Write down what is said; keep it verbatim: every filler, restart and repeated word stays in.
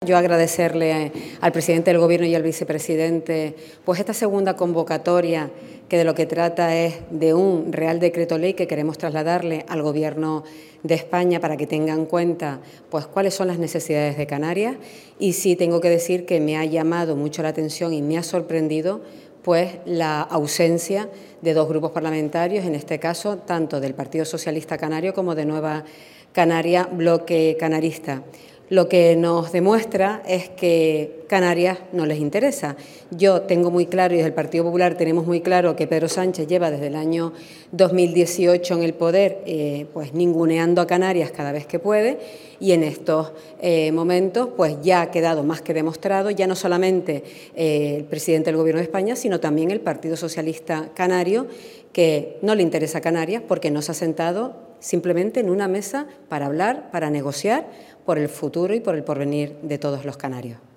Yo agradecerle al presidente del Gobierno y al vicepresidente pues esta segunda convocatoria, que de lo que trata es de un Real Decreto Ley que queremos trasladarle al Gobierno de España para que tenga en cuenta pues cuáles son las necesidades de Canarias. Y sí tengo que decir que me ha llamado mucho la atención y me ha sorprendido pues la ausencia de dos grupos parlamentarios, en este caso tanto del Partido Socialista Canario como de Nueva Canaria, Bloque Canarista. Lo que nos demuestra es que Canarias no les interesa. Yo tengo muy claro, y desde el Partido Popular tenemos muy claro, que Pedro Sánchez lleva desde el año dos mil dieciocho en el poder, eh, pues ninguneando a Canarias cada vez que puede, y en estos eh, momentos pues ya ha quedado más que demostrado, ya no solamente eh, el presidente del Gobierno de España, sino también el Partido Socialista Canario, que no le interesa a Canarias porque no se ha sentado simplemente en una mesa para hablar, para negociar por el futuro y por el porvenir de todos los canarios.